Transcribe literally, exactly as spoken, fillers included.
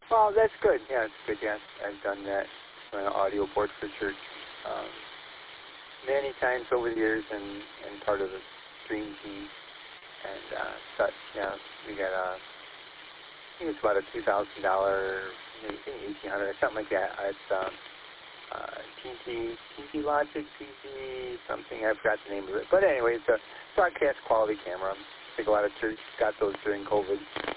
Well, that's good. Yeah, it's good. Yes, I've done that on an audio board for church um, many times over the years, and, and part of the stream team and uh, such. Yeah, we got a, I think it's about a two thousand dollar, maybe eighteen hundred, something like that. It's um, uh, T T T T Logic, T T something. I forgot the name of it. But anyway, it's a broadcast quality camera. I think a lot of churches got those during COVID.